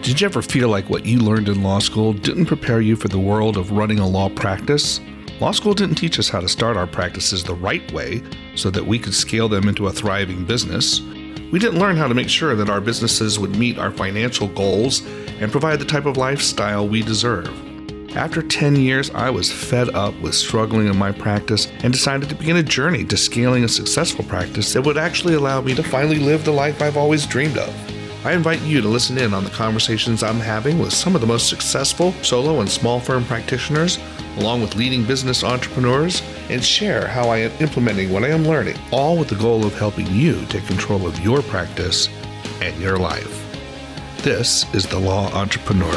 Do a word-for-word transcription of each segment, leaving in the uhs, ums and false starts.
Did you ever feel like what you learned in law school didn't prepare you for the world of running a law practice? Law school didn't teach us how to start our practices the right way so that we could scale them into a thriving business. We didn't learn how to make sure that our businesses would meet our financial goals and provide the type of lifestyle we deserve. After ten years, I was fed up with struggling in my practice and decided to begin a journey to scaling a successful practice that would actually allow me to finally live the life I've always dreamed of. I invite you to listen in on the conversations I'm having with some of the most successful solo and small firm practitioners, along with leading business entrepreneurs, and share how I am implementing what I am learning, all with the goal of helping you take control of your practice and your life. This is The Law Entrepreneur.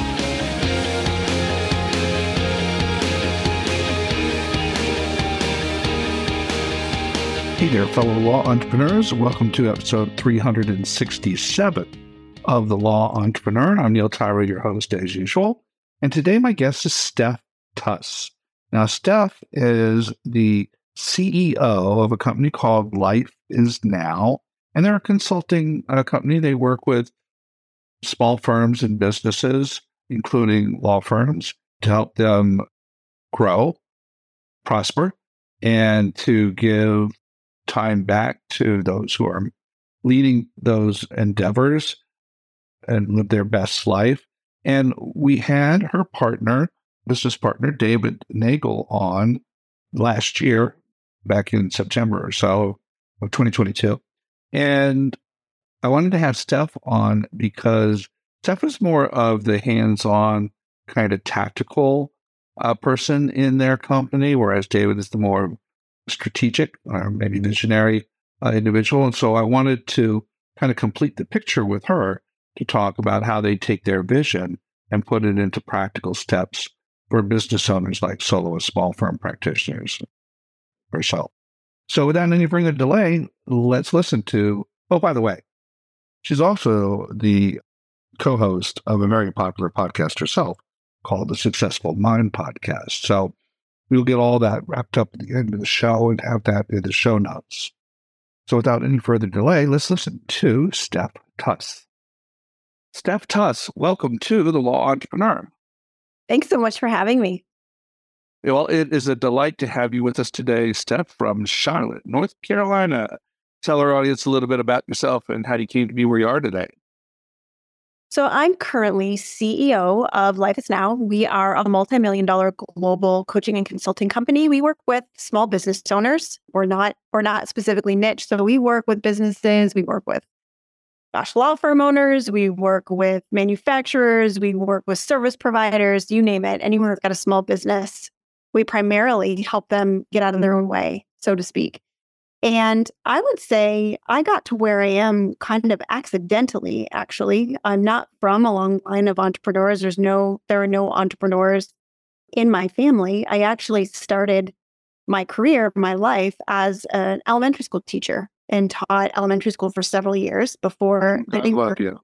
Hey there, fellow law entrepreneurs. Welcome to episode three hundred sixty-seven of The Law Entrepreneur. I'm Neil Tyra, your host as usual. And today my guest is Steph Tuss. Now, Steph is the C E O of a company called Life is Now, and they're a consulting uh, company. They work with small firms and businesses, including law firms, to help them grow, prosper, and to give time back to those who are leading those endeavors and live their best life. And we had her partner, business partner, David Nagel, on last year, back in September or so of twenty twenty-two. And I wanted to have Steph on because Steph is more of the hands-on kind of tactical uh, person in their company, whereas David is the more strategic or maybe visionary uh, individual. And so I wanted to kind of complete the picture with her to talk about how they take their vision and put it into practical steps for business owners like solo and small firm practitioners herself. So without any further delay, let's listen to, oh, by the way, she's also the co-host of a very popular podcast herself called the Successful Mind Podcast. So we'll get all that wrapped up at the end of the show and have that in the show notes. So without any further delay, let's listen to Steph Tuss. Steph Tuss, welcome to The Law Entrepreneur. Thanks so much for having me. Well, it is a delight to have you with us today, Steph, from Charlotte, North Carolina. Tell our audience a little bit about yourself and how you came to be where you are today. So I'm currently C E O of Life is Now. We are a multi-million dollar global coaching and consulting company. We work with small business owners. We're not, we're not specifically niche. So we work with businesses. We work with gosh, law firm owners. We work with manufacturers. We work with service providers, you name it. Anyone who's got a small business, we primarily help them get out of their own way, so to speak. And I would say I got to where I am kind of accidentally, actually. I'm not from a long line of entrepreneurs. There's no, there are no entrepreneurs in my family. I actually started my career, my life as an elementary school teacher and taught elementary school for several years before. God love you.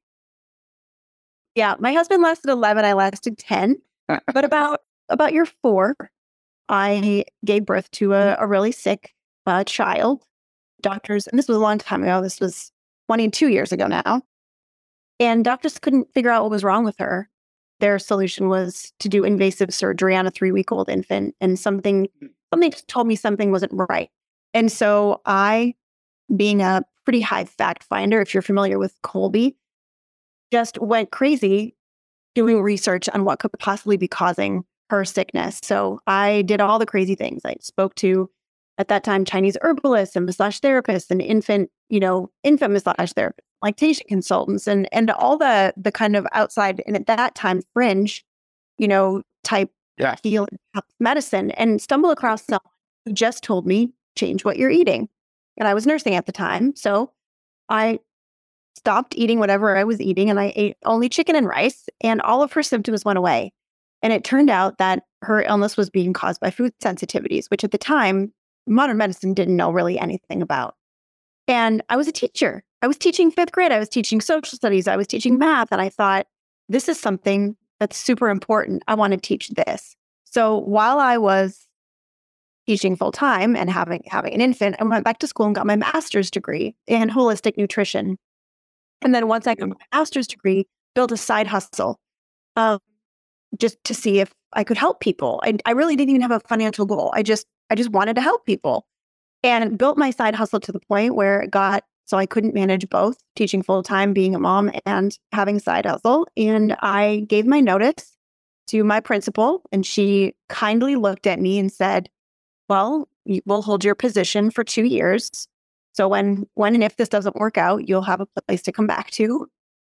Yeah, my husband lasted eleven. I lasted ten. But about, about year four, I gave birth to a, a really sick Uh, child. Doctors, and this was a long time ago, this was twenty-two years ago now, and doctors couldn't figure out what was wrong with her. Their solution was to do invasive surgery on a three-week-old infant, and something, something just told me something wasn't right. And so I, being a pretty high fact finder, if you're familiar with Colby, just went crazy doing research on what could possibly be causing her sickness. So I did all the crazy things. I spoke to, at that time, Chinese herbalists and massage therapists and infant, you know, infant massage therapists, lactation consultants, and and all the the kind of outside and at that time fringe, you know, type yeah. healing medicine, and stumble across someone who just told me change what you're eating. And I was nursing at the time, so I stopped eating whatever I was eating, and I ate only chicken and rice, and all of her symptoms went away. And it turned out that her illness was being caused by food sensitivities, which at the time, modern medicine didn't know really anything about. And I was a teacher. I was teaching fifth grade. I was teaching social studies. I was teaching math. And I thought, this is something that's super important. I want to teach this. So while I was teaching full time and having, having an infant, I went back to school and got my master's degree in holistic nutrition. And then once I got my master's degree, built a side hustle um, just to see if I could help people. I, I really didn't even have a financial goal. I just I just wanted to help people, and built my side hustle to the point where it got so I couldn't manage both teaching full time, being a mom, and having a side hustle. And I gave my notice to my principal, and she kindly looked at me and said, "Well, we'll hold your position for two years. So when when and if this doesn't work out, you'll have a place to come back to."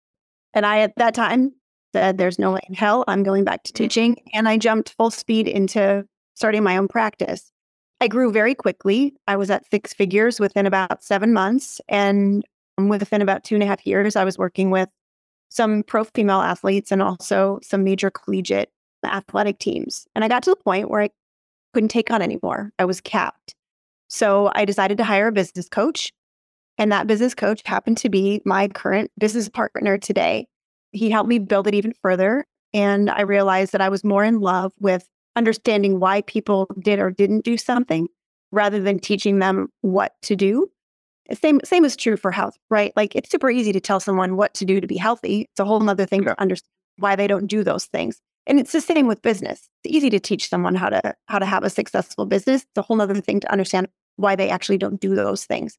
And I, at that time, said, "There's no way in hell I'm going back to teaching." And I jumped full speed into starting my own practice. I grew very quickly. I was at six figures within about seven months. And within about two and a half years, I was working with some pro female athletes and also some major collegiate athletic teams. And I got to the point where I couldn't take on anymore. I was capped. So I decided to hire a business coach. And that business coach happened to be my current business partner today. He helped me build it even further. And I realized that I was more in love with understanding why people did or didn't do something rather than teaching them what to do. Same, same is true for health, right? Like, it's super easy to tell someone what to do to be healthy. It's a whole other thing Yeah. to understand why they don't do those things. And it's the same with business. It's easy to teach someone how to how to have a successful business. It's a whole other thing to understand why they actually don't do those things.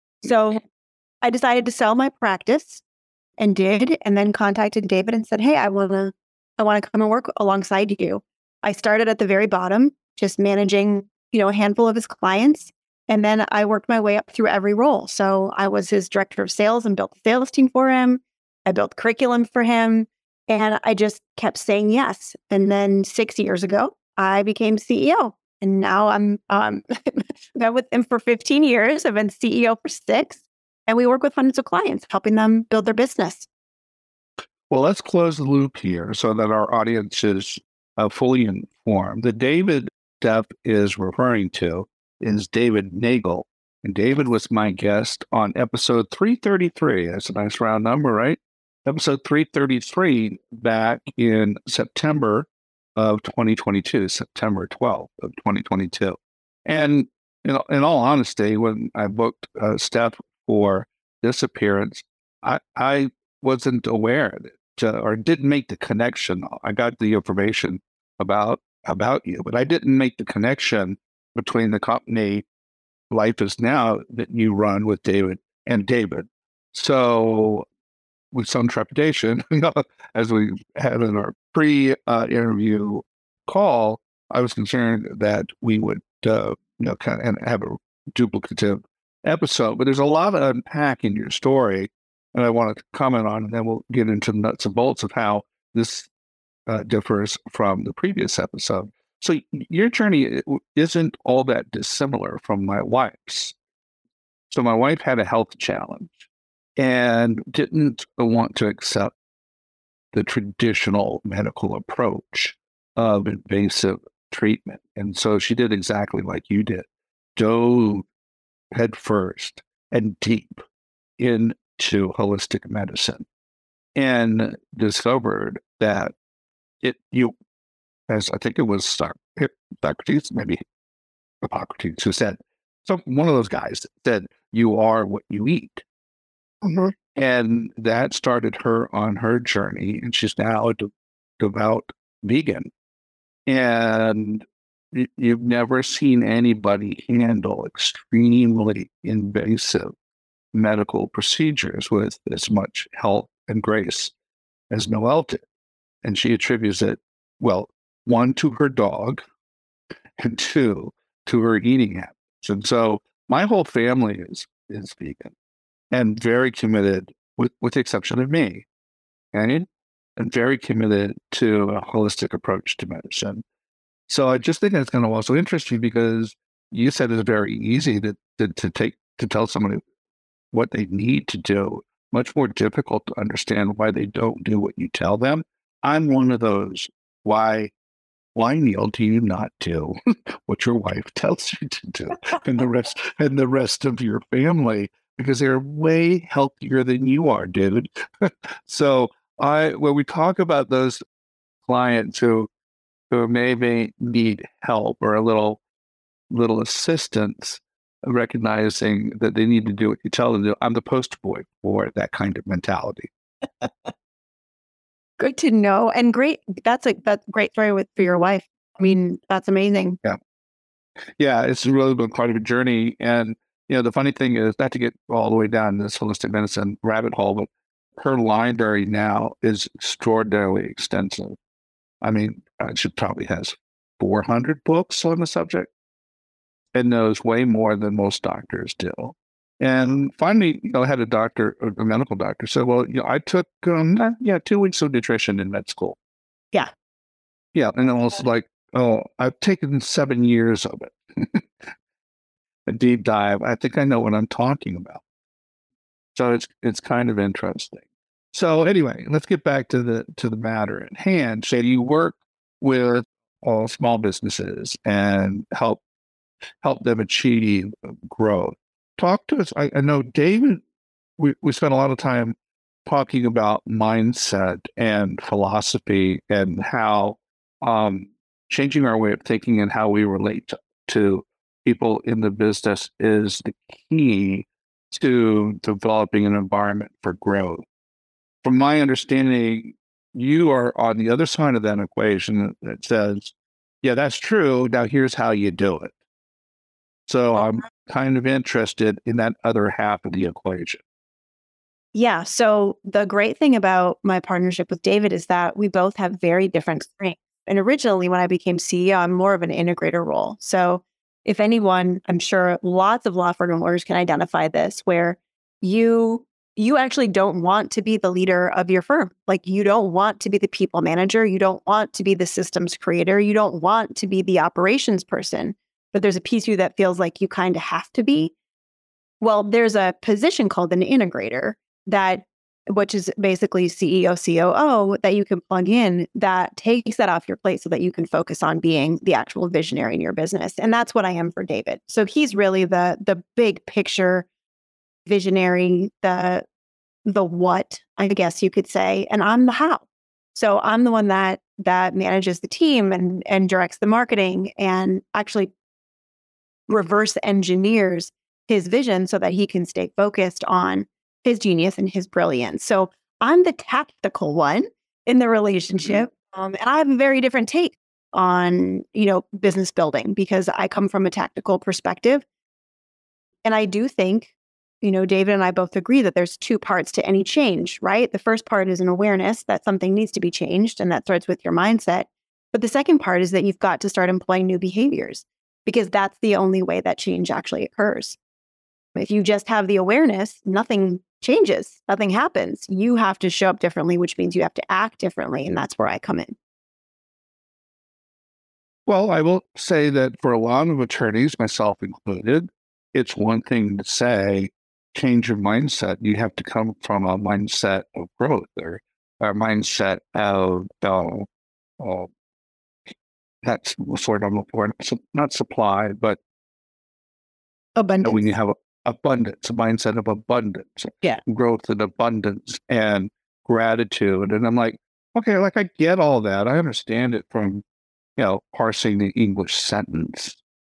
So I decided to sell my practice and did, and then contacted David and said, "Hey, I want to I want to come and work alongside you." I started at the very bottom, just managing, you know, a handful of his clients. And then I worked my way up through every role. So I was his director of sales and built the sales team for him. I built curriculum for him. And I just kept saying yes. And then six years ago, I became C E O. And now I'm um, been with him for fifteen years. I've been C E O for six. And we work with hundreds of clients, helping them build their business. Well, let's close the loop here so that our audience is uh, fully informed. The David Steph is referring to is David Nagel. And David was my guest on episode three thirty-three. That's a nice round number, right? Episode three thirty-three back in September of twenty twenty-two, September twelfth of twenty twenty-two. And you know, in all honesty, when I booked uh, Steph for this appearance, I, I wasn't aware that, uh, or didn't make the connection. I got the information about about you, but I didn't make the connection between the company Life Is Now that you run with David and David. So with some trepidation, as we had in our pre-interview uh, call, I was concerned that we would, uh, you know, kind of and have a duplicative episode. But there's a lot to unpack in your story, and I want to comment on, and then we'll get into the nuts and bolts of how this uh, differs from the previous episode. So your journey isn't all that dissimilar from my wife's. So my wife had a health challenge and didn't want to accept the traditional medical approach of invasive treatment. And so she did exactly like you did, dove headfirst and deep into holistic medicine and discovered that it, you, as I think it was Socrates, maybe Hippocrates, who said, so one of those guys said, "You are what you eat." Mm-hmm. And that started her on her journey, and she's now a de- devout vegan. And y- you've never seen anybody handle extremely invasive medical procedures with as much health and grace as Noelle did. And she attributes it, well, one, to her dog, and two, to her eating habits. And so my whole family is is vegan and very committed, with, with the exception of me, and, and very committed to a holistic approach to medicine. So I just think it's going to also interest you because you said it's very easy to, to, to take to tell someone what they need to do, much more difficult to understand why they don't do what you tell them. I'm one of those. Why, why, Neil, do you not do what your wife tells you to do, and the rest and the rest of your family? Because they're way healthier than you are, dude. So I, when we talk about those clients who who maybe need help or a little little assistance, recognizing that they need to do what you tell them to do, I'm the poster boy for that kind of mentality. good to know. And great. That's a that's a great story with for your wife. I mean, that's amazing. Yeah. Yeah. It's really been quite a journey. And, you know, the funny thing is, not to get all the way down this holistic medicine rabbit hole, but her library now is extraordinarily extensive. I mean, uh, she probably has four hundred books on the subject and knows way more than most doctors do. And finally, you know, I had a doctor, a medical doctor, said, well, you know, I took, um, yeah, two weeks of nutrition in med school. Yeah. Yeah. And I was like, oh, I've taken seven years of it. A deep dive. I think I know what I'm talking about. So it's it's kind of interesting. So anyway, let's get back to the to the matter at hand. So you work with all small businesses and help help them achieve growth. Talk to us. I, I know David, we, we spent a lot of time talking about mindset and philosophy and how um, changing our way of thinking and how we relate to, to people in the business is the key to developing an environment for growth. From my understanding, you are on the other side of that equation that says, yeah, that's true. Now here's how you do it. So I'm kind of interested in that other half of the equation. Yeah. So the great thing about my partnership with David is that we both have very different strengths. And originally, when I became C E O, I'm more of an integrator role. So if anyone, I'm sure lots of law firm owners can identify this, where you you actually don't want to be the leader of your firm. Like, you don't want to be the people manager. You don't want to be the systems creator. You don't want to be the operations person. But there's a piece of you that feels like you kind of have to be. Well, there's a position called an integrator that, which is basically C E O, C O O, that you can plug in that takes that off your plate so that you can focus on being the actual visionary in your business. And that's what I am for David. So he's really the the big picture visionary, the the what, I guess you could say, and I'm the how. So I'm the one that that manages the team and and directs the marketing and actually reverse engineers his vision so that he can stay focused on his genius and his brilliance. So I'm the tactical one in the relationship. Um, and I have a very different take on, you know, business building because I come from a tactical perspective. And I do think, you know, David and I both agree that there's two parts to any change, right? The first part is an awareness that something needs to be changed, and that starts with your mindset. But the second part is that you've got to start employing new behaviors, because that's the only way that change actually occurs. If you just have the awareness, nothing changes, nothing happens. You have to show up differently, which means you have to act differently. And that's where I come in. Well, I will say that for a lot of attorneys, myself included, it's one thing to say, change your mindset. You have to come from a mindset of growth or a mindset of, uh, uh, that's sort of not supply, but abundance. You know, when you have a, abundance, a mindset of abundance, yeah, growth and abundance and gratitude. And I'm like, okay, like I get all that. I understand it from, you know, parsing the English sentence.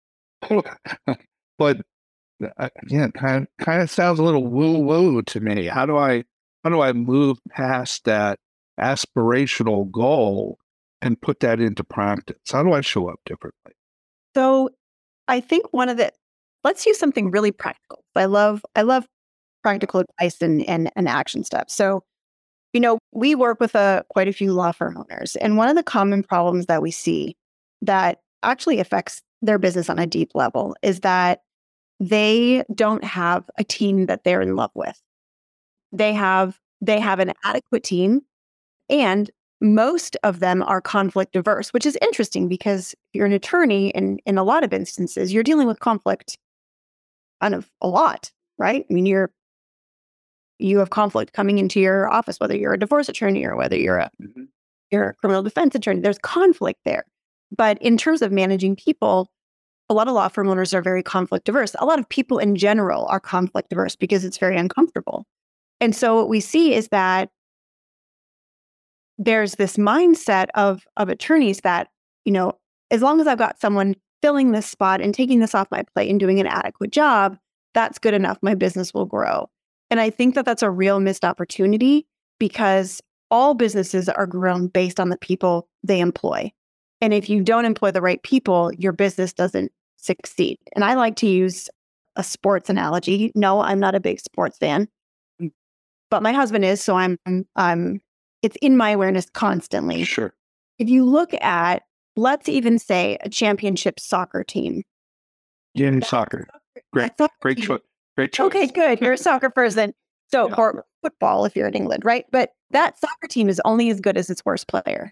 But again, kind of, kind of sounds a little woo-woo to me. How do I, how do I move past that aspirational goal and put that into practice? How do I show up differently? So I think one of the, let's use something really practical. I love, I love practical advice and, and, and action steps. So, you know, we work with a, quite a few law firm owners. And one of the common problems that we see that actually affects their business on a deep level is that they don't have a team that they're in love with. They have, they have an adequate team, and most of them are conflict averse, which is interesting because you're an attorney, and in a lot of instances, you're dealing with conflict kind of a lot, right? I mean, you're, you have conflict coming into your office, whether you're a divorce attorney or whether you're a, mm-hmm. you're a criminal defense attorney, there's conflict there. But in terms of managing people, a lot of law firm owners are very conflict averse. A lot of people in general are conflict averse because it's very uncomfortable. And so what we see is that there's this mindset of, of attorneys that, you know, as long as I've got someone filling this spot and taking this off my plate and doing an adequate job, that's good enough. My business will grow. And I think that that's a real missed opportunity, because all businesses are grown based on the people they employ. And if you don't employ the right people, your business doesn't succeed. And I like to use a sports analogy. No, I'm not a big sports fan, but my husband is. So I'm, I'm, it's in my awareness constantly. Sure. If you look at, let's even say a championship soccer team. Yeah, in soccer. Great, soccer great choice. Great choice. Okay, good. You're a soccer person. So, Yeah. or football if you're in England, right? But that soccer team is only as good as its worst player.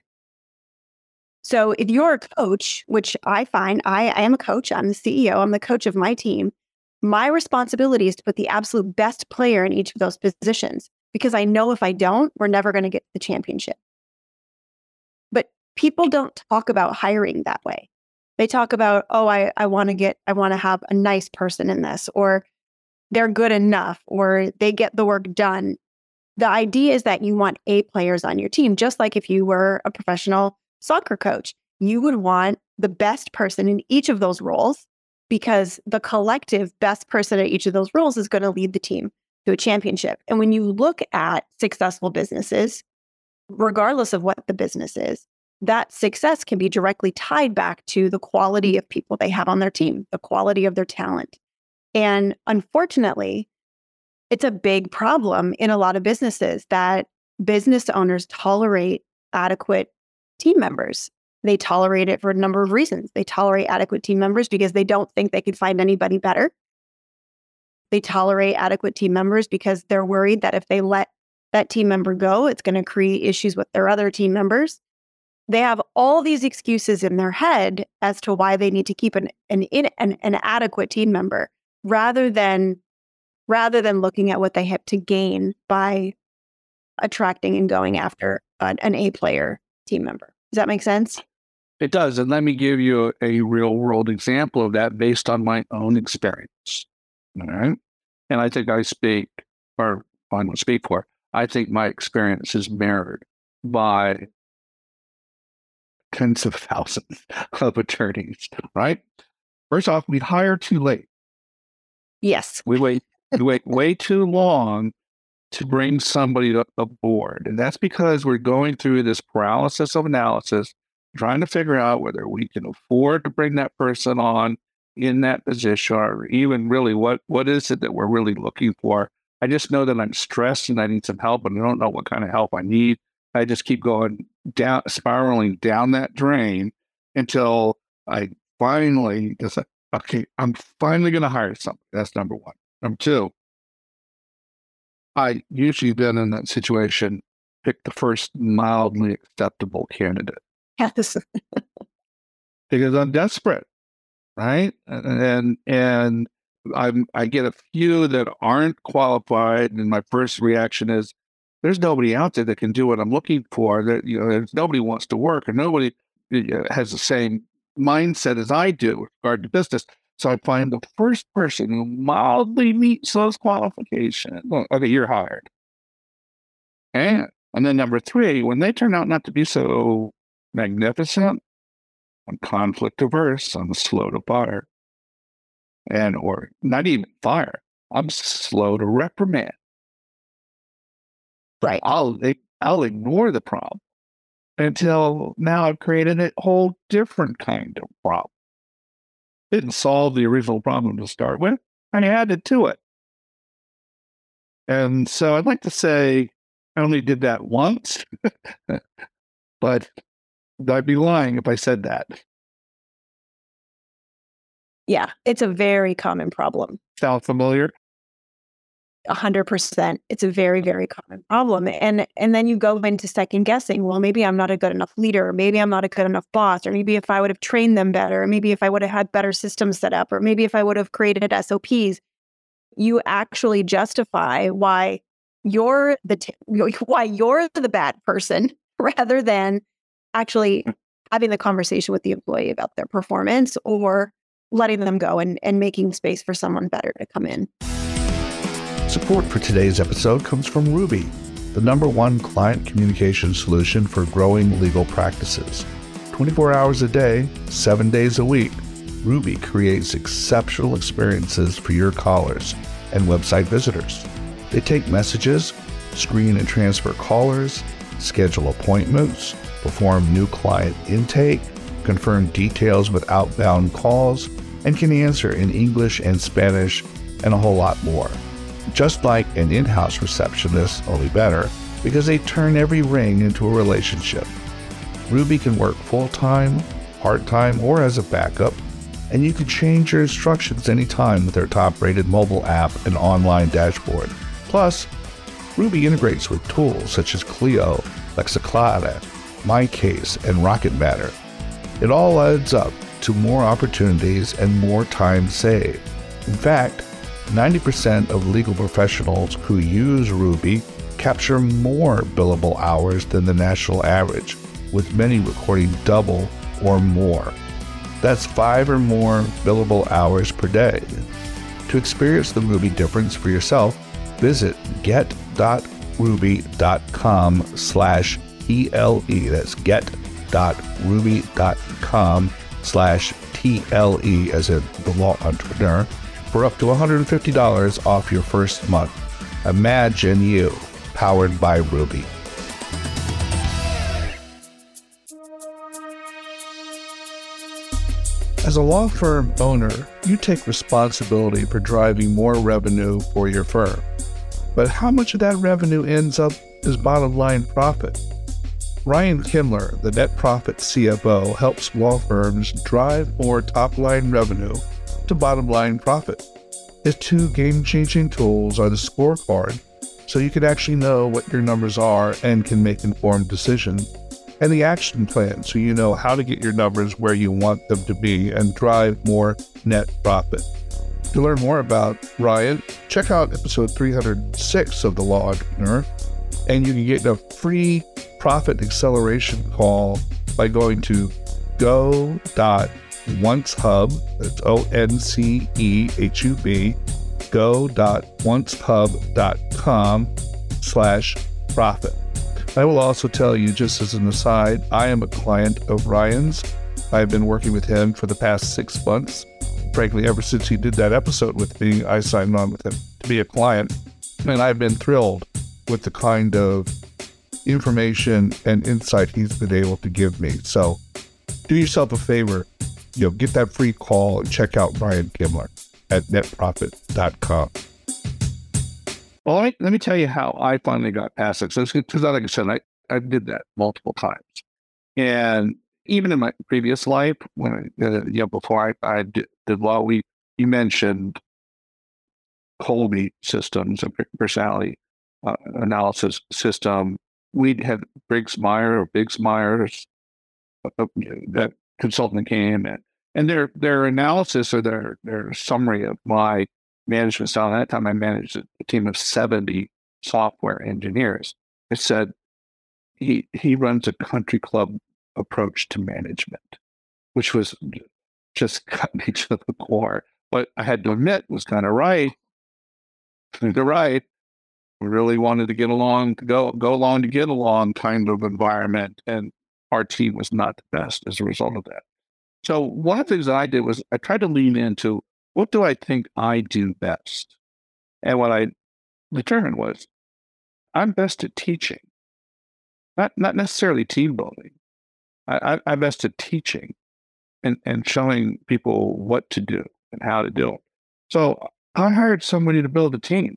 So if you're a coach, which I find, I, I am a coach, I'm the C E O, I'm the coach of my team. My responsibility is to put the absolute best player in each of those positions, because I know if I don't, we're never going to get the championship. But people don't talk about hiring that way. They talk about, oh, I, I want to get, I want to have a nice person in this, or they're good enough, or they get the work done. The idea is that you want A players on your team, just like if you were a professional soccer coach. You would want the best person in each of those roles, because the collective best person at each of those roles is going to lead the team to a championship. And when you look at successful businesses, regardless of what the business is, that success can be directly tied back to the quality of people they have on their team, the quality of their talent. And unfortunately, it's a big problem in a lot of businesses that business owners tolerate adequate team members. They tolerate it for a number of reasons. They tolerate adequate team members because they don't think they could find anybody better. They tolerate adequate team members because they're worried that if they let that team member go, it's going to create issues with their other team members. They have all these excuses in their head as to why they need to keep an an, an, an adequate team member, rather than rather than looking at what they have to gain by attracting and going after an, an A player team member. Does that make sense? It does. And let me give you a, a real world example of that based on my own experience. All right. And I think I speak, or I don't speak for, I think my experience is mirrored by tens of thousands of attorneys, right? First off, we hire too late. Yes. We wait, we wait way too long to bring somebody aboard. And that's because we're going through this paralysis of analysis, trying to figure out whether we can afford to bring that person on in that position, or even really what, what is it that we're really looking for. I just know that I'm stressed and I need some help, and I don't know what kind of help I need. I just keep going down, spiraling down that drain until I finally decide, okay, I'm finally going to hire somebody. That's number one. Number two, I usually been in that situation, pick the first mildly acceptable candidate. Yes. Because I'm desperate, right? And and I'm I get a few that aren't qualified, and my first reaction is, there's nobody out there that can do what I'm looking for. That, you know, there's nobody wants to work, and nobody has the same mindset as I do with regard to business. So I find the first person who mildly meets those qualifications. Well, okay, you're hired. And and then number three, when they turn out not to be so magnificent, I'm conflict averse. I'm slow to fire, and or not even fire. I'm slow to reprimand. Right. I'll I'll ignore the problem until now I've created a whole different kind of problem. Didn't solve the original problem to start with, I added to it. And so I'd like to say I only did that once, but I'd be lying if I said that. Yeah, it's a very common problem. Sound familiar? A hundred percent. It's a very, very common problem. And and then you go into second guessing. Well, maybe I'm not a good enough leader. Or maybe I'm not a good enough boss. Or maybe if I would have trained them better. Or maybe if I would have had better systems set up. Or maybe if I would have created S O Ps. You actually justify why you're the t- why you're the bad person, rather than actually having the conversation with the employee about their performance, or letting them go and, and making space for someone better to come in. Support for today's episode comes from Ruby, the number one client communication solution for growing legal practices. twenty-four hours a day, seven days a week, Ruby creates exceptional experiences for your callers and website visitors. They take messages, screen and transfer callers, schedule appointments, perform new client intake, confirm details with outbound calls, and can answer in English and Spanish, and a whole lot more. Just like an in-house receptionist, only better, because they turn every ring into a relationship. Ruby can work full-time, part-time, or as a backup, and you can change your instructions anytime with their top-rated mobile app and online dashboard. Plus, Ruby integrates with tools such as Clio, Lexiclara, MyCase, and Rocket Matter. It all adds up to more opportunities and more time saved. In fact, ninety percent of legal professionals who use Ruby capture more billable hours than the national average, with many recording double or more. That's five or more billable hours per day. To experience the Ruby difference for yourself, visit get.ruby.com slash TLE. That's get.ruby.com slash TLE as in the law entrepreneur for up to one hundred fifty dollars off your first month. Imagine you, powered by Ruby. As a law firm owner, you take responsibility for driving more revenue for your firm. But how much of that revenue ends up as bottom line profit? Ryan Kimler, the net profit C F O, helps law firms drive more top line revenue to bottom line profit. His two game-changing tools are the scorecard, so you can actually know what your numbers are and can make informed decisions, and the action plan, so you know how to get your numbers where you want them to be and drive more net profit. To learn more about Ryan, check out episode three hundred six of The Law Entrepreneur, and you can get a free profit acceleration call by going to go.oncehub, that's O N C E H U B, go.oncehub.com slash profit. I will also tell you, just as an aside, I am a client of Ryan's. I've been working with him for the past six months. Frankly, ever since he did that episode with me, I signed on with him to be a client. And I've been thrilled with the kind of information and insight he's been able to give me. So do yourself a favor, you know, get that free call and check out Ryan Kimler at net profit dot com. Well, let me, let me tell you how I finally got past it. So, because like I said, I, I did that multiple times. And even in my previous life, when I, uh, you know, before I, I did, did law, we, you mentioned Colby systems, a personality uh, analysis system. We had Briggs Meyer or Biggs Myers, uh, that consultant came in, and their their analysis or their their summary of my management style. At that time, I managed a team of seventy software engineers. It said he he runs a country club approach to management, which was just cut me to the core. But I had to admit was kind of right. They're right. We really wanted to get along, to go go along to get along kind of environment, and our team was not the best as a result of that. So one of the things that I did was I tried to lean into, what do I think I do best? And what I determined was I'm best at teaching, not not necessarily team building. I, I, I'm best at teaching and, and showing people what to do and how to do it. So I hired somebody to build a team.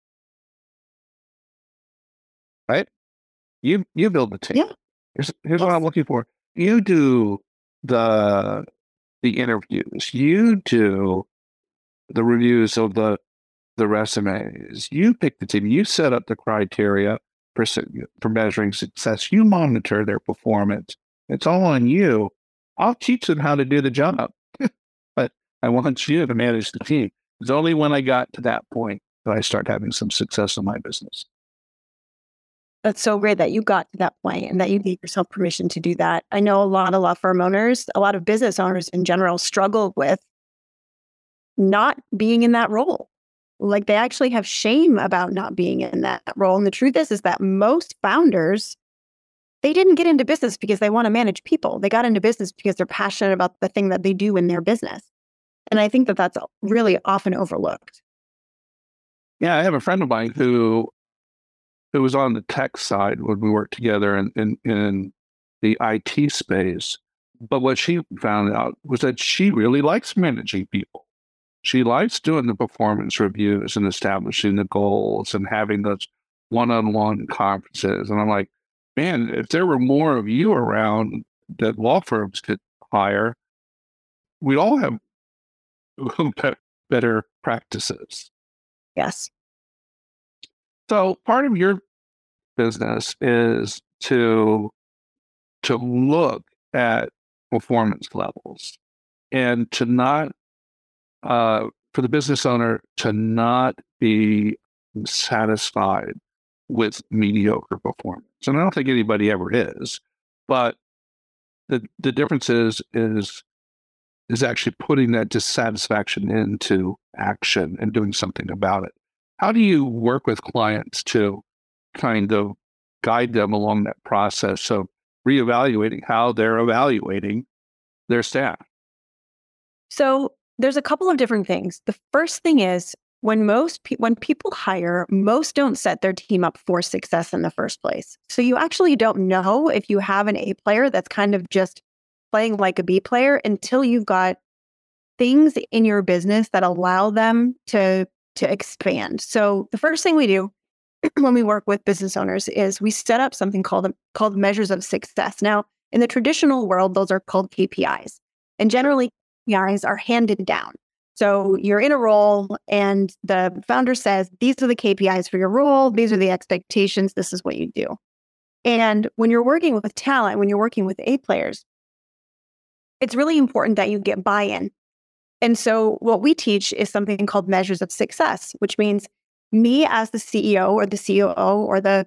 Right? You you build the team. Yeah. Here's here's what I'm looking for. You do the the interviews. You do the reviews of the the resumes. You pick the team. You set up the criteria for for measuring success. You monitor their performance. It's all on you. I'll teach them how to do the job, but I want you to manage the team. It's only when I got to that point that I start having some success in my business. That's so great that you got to that point and that you gave yourself permission to do that. I know a lot of law firm owners, a lot of business owners in general, struggle with not being in that role. Like they actually have shame about not being in that role. And the truth is, is that most founders, they didn't get into business because they want to manage people. They got into business because they're passionate about the thing that they do in their business. And I think that that's really often overlooked. Yeah, I have a friend of mine who it was on the tech side when we worked together in, in, in the I T space. But what she found out was that she really likes managing people. She likes doing the performance reviews and establishing the goals and having those one-on-one conferences. And I'm like, man, if there were more of you around that law firms could hire, we'd all have better practices. Yes. So part of your business is to to look at performance levels and to not, uh, for the business owner to not be satisfied with mediocre performance. And I don't think anybody ever is, but the the difference is, is, is actually putting that dissatisfaction into action and doing something about it. How do you work with clients to kind of guide them along that process of reevaluating how they're evaluating their staff? So there's a couple of different things. The first thing is when most pe- when people hire, most don't set their team up for success in the first place. So you actually don't know if you have an A player that's kind of just playing like a B player until you've got things in your business that allow them to to expand. So the first thing we do when we work with business owners is we set up something called called measures of success. Now, in the traditional world, those are called K P Is. And generally, K P Is are handed down. So you're in a role and the founder says, these are the K P Is for your role. These are the expectations. This is what you do. And when you're working with talent, when you're working with A players, it's really important that you get buy-in. And so what we teach is something called measures of success, which means me as the C E O or the C O O or the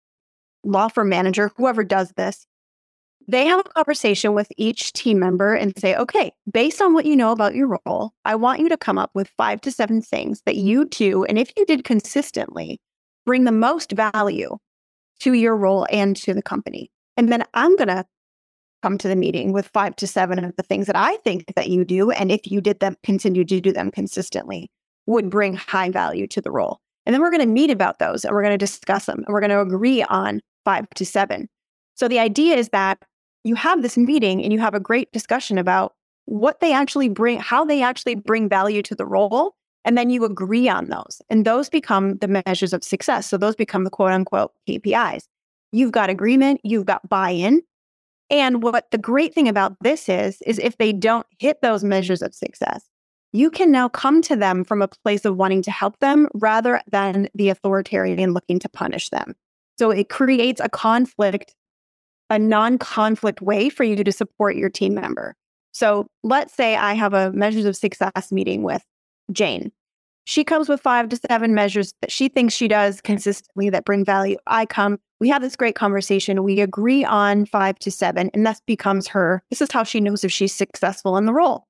law firm manager, whoever does this, they have a conversation with each team member and say, okay, based on what you know about your role, I want you to come up with five to seven things that you do. And if you did consistently, bring the most value to your role and to the company. And then I'm going to come to the meeting with five to seven of the things that I think that you do. And if you did them, continue to do them consistently, would bring high value to the role. And then we're going to meet about those and we're going to discuss them and we're going to agree on five to seven. So the idea is that you have this meeting and you have a great discussion about what they actually bring, how they actually bring value to the role. And then you agree on those. And those become the measures of success. So those become the quote unquote K P Is. You've got agreement, you've got buy-in. And what the great thing about this is, is if they don't hit those measures of success, you can now come to them from a place of wanting to help them rather than the authoritarian looking to punish them. So it creates a conflict, a non-conflict way for you to support your team member. So let's say I have a measures of success meeting with Jane. She comes with five to seven measures that she thinks she does consistently that bring value. I come, we have this great conversation. We agree on five to seven, and that becomes her. This is how she knows if she's successful in the role.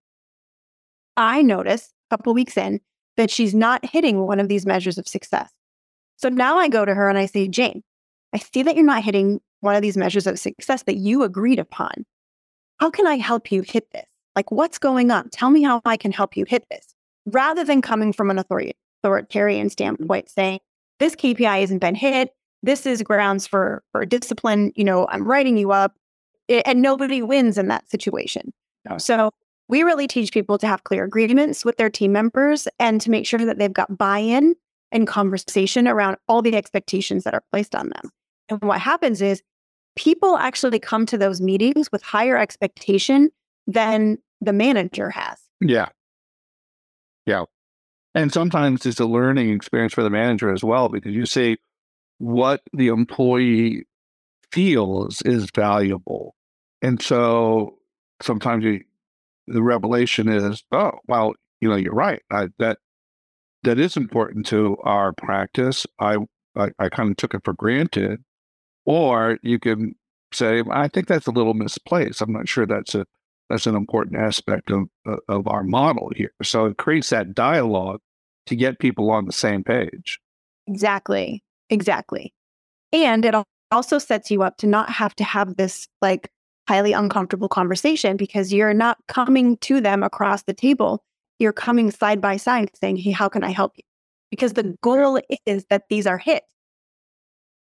I notice a couple weeks in that she's not hitting one of these measures of success. So now I go to her and I say, Jane, I see that you're not hitting one of these measures of success that you agreed upon. How can I help you hit this? Like, what's going on? Tell me how I can help you hit this. Rather than coming from an authoritarian standpoint saying, this K P I hasn't been hit. This is grounds for, for discipline. You know, I'm writing you up. It, and nobody wins in that situation. No. So we really teach people to have clear agreements with their team members and to make sure that they've got buy-in and conversation around all the expectations that are placed on them. And what happens is people actually come to those meetings with higher expectation than the manager has. Yeah. Yeah. And sometimes it's a learning experience for the manager as well, because you see what the employee feels is valuable. And so sometimes you, the revelation is, oh, well, you know, you're right. I, that that is important to our practice. I, I, I kind of took it for granted. Or you can say, I think that's a little misplaced. I'm not sure that's a that's an important aspect of of our model here. So it creates that dialogue to get people on the same page. Exactly. Exactly. And it also sets you up to not have to have this like highly uncomfortable conversation because you're not coming to them across the table. You're coming side by side saying, hey, how can I help you? Because the goal is that these are hit.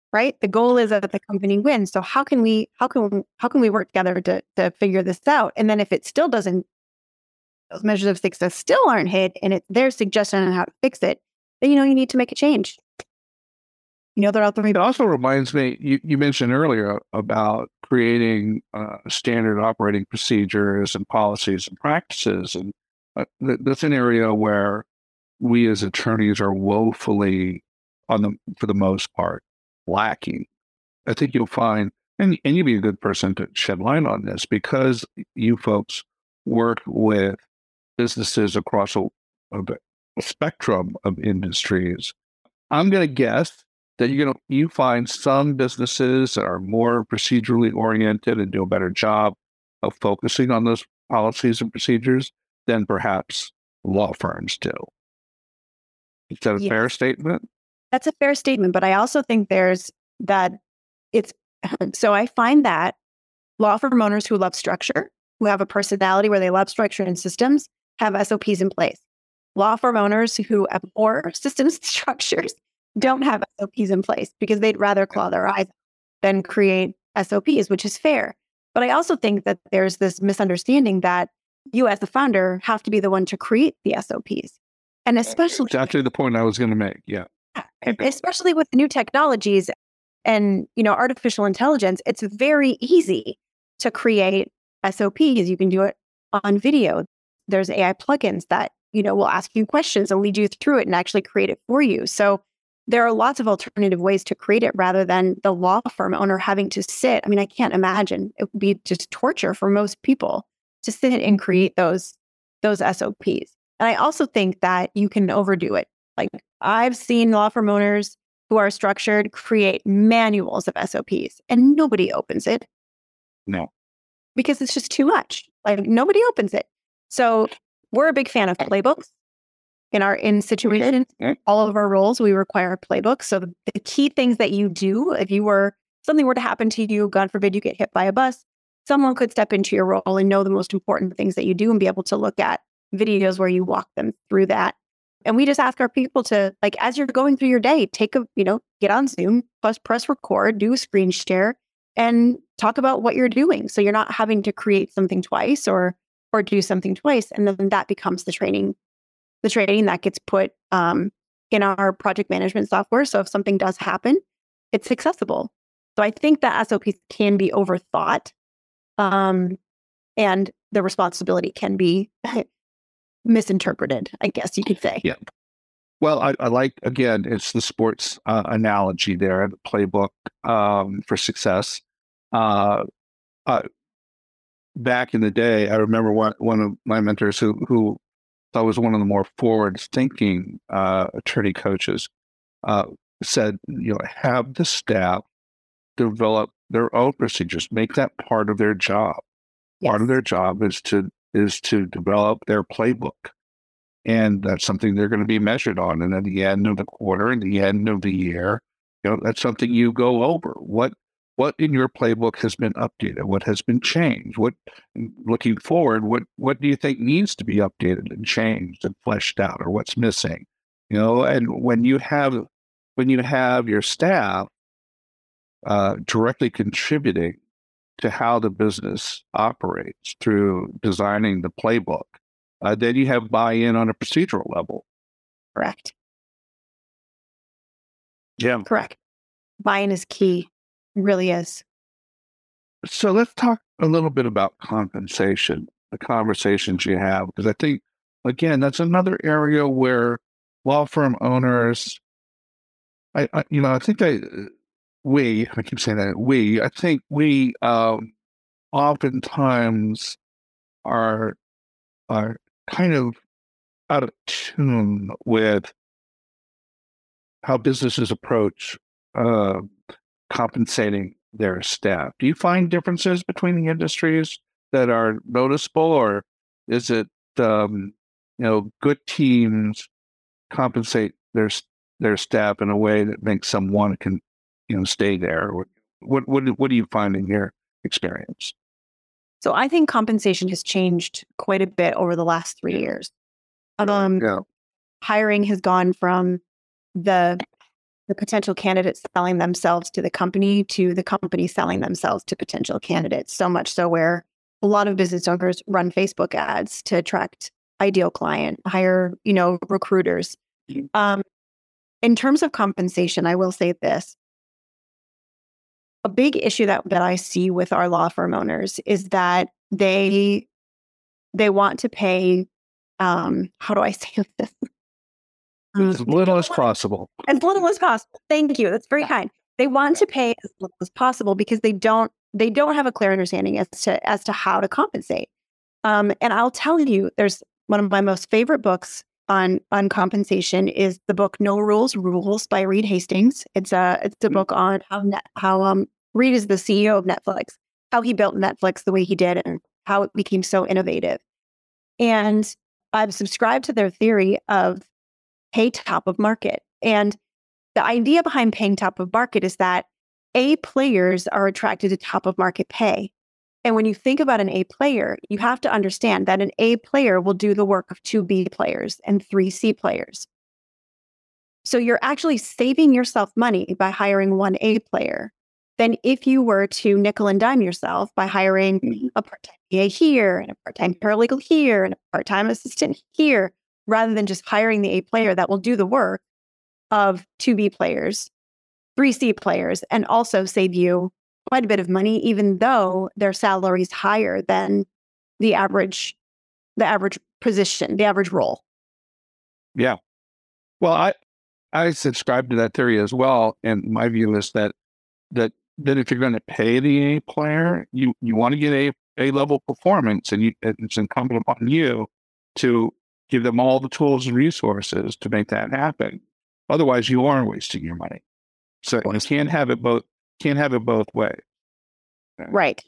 right? The goal is that the company wins. So how can we, how can, how can we work together to, to figure this out? And then if it still doesn't, those measures of success still aren't hit and it's their suggestion on how to fix it, then, you know, you need to make a change. You know, they're out there. It also reminds me, you, you mentioned earlier about creating uh, standard operating procedures and policies and practices. And uh, th- that's an area where we as attorneys are woefully, on the for the most part, lacking. I think you'll find, and, and you'd be a good person to shed light on this, because you folks work with businesses across a, a spectrum of industries. I'm going to guess that you're going to you find some businesses that are more procedurally oriented and do a better job of focusing on those policies and procedures than perhaps law firms do. Is that a Yes. fair statement? That's a fair statement, but I also think there's that it's, so I find that law firm owners who love structure, who have a personality where they love structure and systems, have S O Ps in place. Law firm owners who abhor systems and structures don't have S O Ps in place because they'd rather claw their eyes out than create S O Ps, which is fair. But I also think that there's this misunderstanding that you as the founder have to be the one to create the S O Ps. And especially Exactly the point I was going to make. Yeah. especially with new technologies and, you know, artificial intelligence, it's very easy to create S O Ps. You can do it on video. There's A I plugins that, you know, will ask you questions and lead you through it and actually create it for you. So there are lots of alternative ways to create it rather than the law firm owner having to sit. I mean, I can't imagine. It would be just torture for most people to sit and create those, those S O Ps. And I also think that you can overdo it. Like I've seen law firm owners who are structured create manuals of S O Ps and nobody opens it. No. Because it's just too much. Like nobody opens it. So we're a big fan of playbooks. In our in situations, all of our roles, we require playbooks. So the, the key things that you do, if you were, something were to happen to you, God forbid you get hit by a bus, someone could step into your role and know the most important things that you do and be able to look at videos where you walk them through that. And we just ask our people to, like, as you're going through your day, take a, you know, get on Zoom, plus press record, do a screen share, and talk about what you're doing. So you're not having to create something twice or or do something twice. And then that becomes the training, the training that gets put um, in our project management software. So if something does happen, it's accessible. So I think that S O Ps can be overthought, um, and the responsibility can be misinterpreted, I guess you could say. Yeah. Well, I, I like, again, it's the sports uh, analogy there, the playbook um, for success. Uh, uh, back in the day, I remember one, one of my mentors who, who I was one of the more forward-thinking uh, attorney coaches, uh, said, you know, have the staff develop their own procedures, make that part of their job. Yes. Part of their job is to is to develop their playbook. And that's something they're going to be measured on. And at the end of the quarter, and the end of the year, you know, that's something you go over. What what in your playbook has been updated? What has been changed? What, looking forward, what what do you think needs to be updated and changed and fleshed out, or what's missing? You know, and when you have when you have your staff uh, directly contributing to how the business operates through designing the playbook, uh, then you have buy-in on a procedural level. Correct. Yeah. Correct. Buy-in is key. It really is. So let's talk a little bit about compensation, the conversations you have, because I think, again, that's another area where law firm owners, I, I you know, I think I, we, I keep saying that, we, I think we um, oftentimes are, are kind of out of tune with how businesses approach uh, compensating their staff. Do you find differences between the industries that are noticeable, or is it um, you know, good teams compensate their their staff in a way that makes them want to can you know stay there? What what what do you find in your experience? So I think compensation has changed quite a bit over the last three years. Um, Yeah. Hiring has gone from the the potential candidates selling themselves to the company to the company selling themselves to potential candidates. So much so where a lot of business owners run Facebook ads to attract ideal client, hire, you know, recruiters. Um, in terms of compensation, I will say this. A big issue that, that I see with our law firm owners is that they they want to pay, um, how do I say this? As little as possible. As little as possible. Thank you. That's very kind. They want to pay as little as possible because they don't they don't have a clear understanding as to as to how to compensate. Um, and I'll tell you, there's one of my most favorite books on on compensation is the book No Rules, Rules by Reed Hastings. It's a it's a book on how net, how um Reed is the C E O of Netflix, how he built Netflix the way he did and how it became so innovative. And I've subscribed to their theory of pay top of market. And the idea behind paying top of market is that A players are attracted to top of market pay. And when you think about an A player, you have to understand that an A player will do the work of two B players and three C players. So you're actually saving yourself money by hiring one A player than if you were to nickel and dime yourself by hiring a part-time P A here and a part-time paralegal here and a part-time assistant here, rather than just hiring the A player that will do the work of two B players, three C players, and also save you quite a bit of money, even though their salary is higher than the average, the average position, the average role. Yeah. Well, I I subscribe to that theory as well. And my view is that that that if you're going to pay the A player, you you want to get a A level performance, and you, it's incumbent upon you to give them all the tools and resources to make that happen. Otherwise, you are wasting your money. So you can't have it both. Can't have it both ways. Right.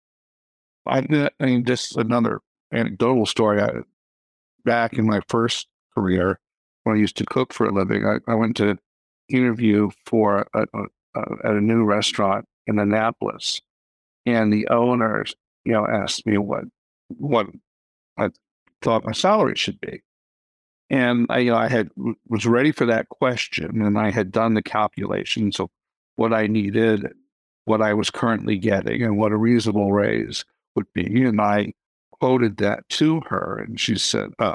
I, I mean, just another anecdotal story. I, back in my first career, when I used to cook for a living, I, I went to interview for a, a, a, at a new restaurant in Annapolis, and the owners, you know, asked me what what I thought my salary should be, and I, you know, I had was ready for that question, and I had done the calculations of what I needed, what I was currently getting, and what a reasonable raise would be. And I quoted that to her, and she said, "Oh,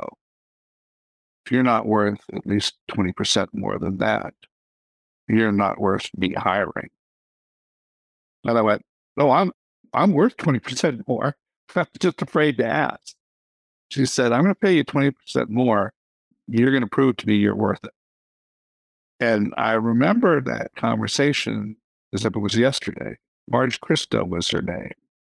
if you're not worth at least twenty percent more than that, you're not worth me hiring." And I went, "No, I'm I'm worth twenty percent more. I'm just afraid to ask." She said, "I'm going to pay you twenty percent more. You're going to prove to me you're worth it." And I remember that conversation as if it was yesterday. Marge Christo was her name.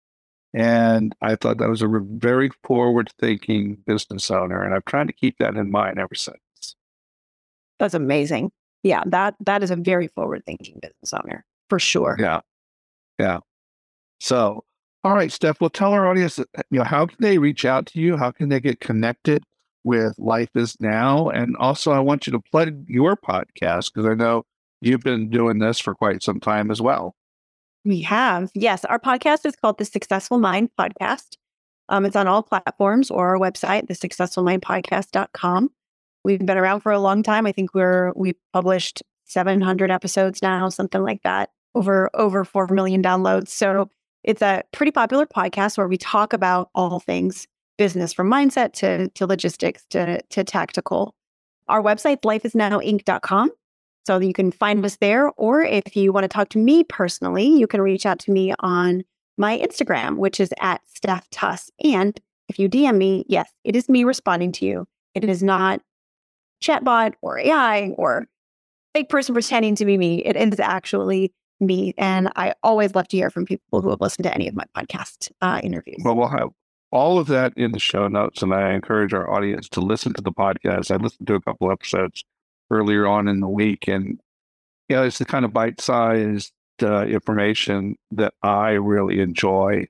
And I thought that was a very forward-thinking business owner. And I've tried to keep that in mind ever since. That's amazing. Yeah, that that is a very forward-thinking business owner, for sure. Yeah. Yeah. So, all right, Steph, well, tell our audience, you know, how can they reach out to you? How can they get connected with Life Is Now? And also, I want you to plug your podcast, because I know you've been doing this for quite some time as well. We have. Yes. Our podcast is called The Successful Mind Podcast. Um, it's on all platforms or our website, the successful mind podcast dot com. We've been around for a long time. I think we're, we've published seven hundred episodes now, something like that, over, over four million downloads. So it's a pretty popular podcast where we talk about all things business, from mindset to, to logistics to, to tactical. Our website, life is now inc dot com. So you can find us there. Or if you want to talk to me personally, you can reach out to me on my Instagram, which is at Steph Tuss. And if you D M me, yes, it is me responding to you. It is not chatbot or A I or fake person pretending to be me. It is actually me. And I always love to hear from people who have listened to any of my podcast uh, interviews. Well, we'll have all of that in the show notes, and I encourage our audience to listen to the podcast. I listened to a couple episodes earlier on in the week, and you know, it's the kind of bite-sized uh, information that I really enjoy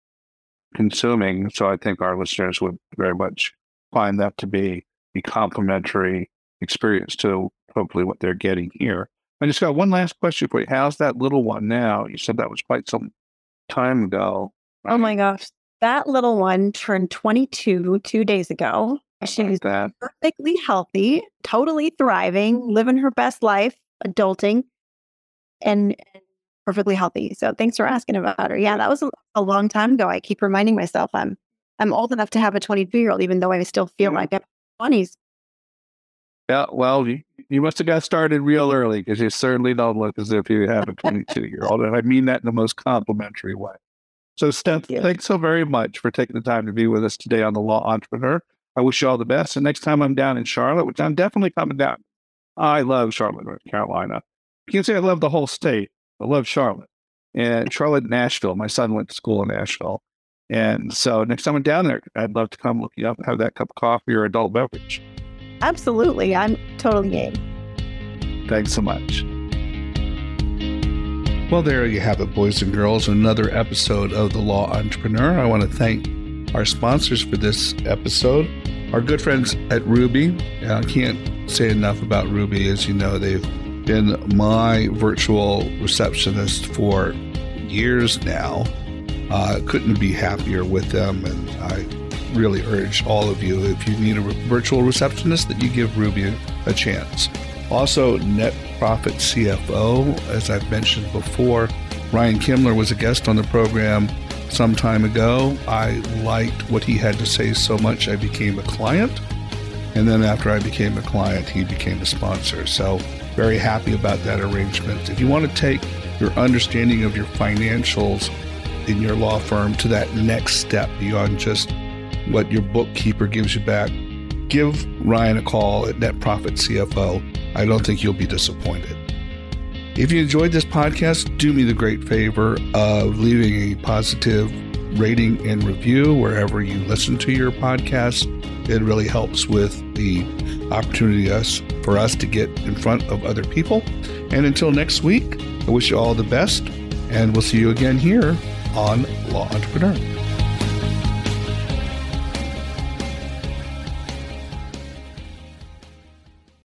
consuming. So I think our listeners would very much find that to be a complimentary experience to hopefully what they're getting here. I just got one last question for you. How's that little one now? You said that was quite some time ago. Oh my gosh. That little one turned twenty-two two days ago. She's that. perfectly healthy, totally thriving, living her best life. adulting and, and perfectly healthy. So thanks for asking about her. Yeah, that was a, a long time ago. I keep reminding myself I'm I'm old enough to have a twenty-two-year-old, even though I still feel like I'm twenties. Yeah, well, you, you must have got started real early because you certainly don't look as if you have a twenty-two-year-old. And I mean that in the most complimentary way. So, Steph, Thank thanks so very much for taking the time to be with us today on The Law Entrepreneur. I wish you all the best. And next time I'm down in Charlotte, which I'm definitely coming down. I love Charlotte, North Carolina. I can't say I love the whole state. I love Charlotte. And Charlotte, Nashville. My son went to school in Nashville. And so next time I'm down there, I'd love to come look you up and have that cup of coffee or adult beverage. Absolutely. I'm totally game. Thanks so much. Well, there you have it, boys and girls. Another episode of The Law Entrepreneur. I want to thank our sponsors for this episode, our good friends at Ruby. I can't say enough about Ruby. As you know, they've been my virtual receptionist for years now. I uh, couldn't be happier with them, and I really urge all of you, if you need a re- virtual receptionist, that you give Ruby a chance. Also, Net Profit C F O, as I've mentioned before, Ryan Kimler was a guest on the program some time ago. I liked what he had to say so much, I became a client. And then after I became a client, he became a sponsor. So very happy about that arrangement. If you want to take your understanding of your financials in your law firm to that next step beyond just what your bookkeeper gives you back, give Ryan a call at Net Profit C F O. I don't think you'll be disappointed. If you enjoyed this podcast, do me the great favor of leaving a positive rating and review wherever you listen to your podcast. It really helps with the opportunity us, for us to get in front of other people. And until next week, I wish you all the best, and we'll see you again here on Law Entrepreneur.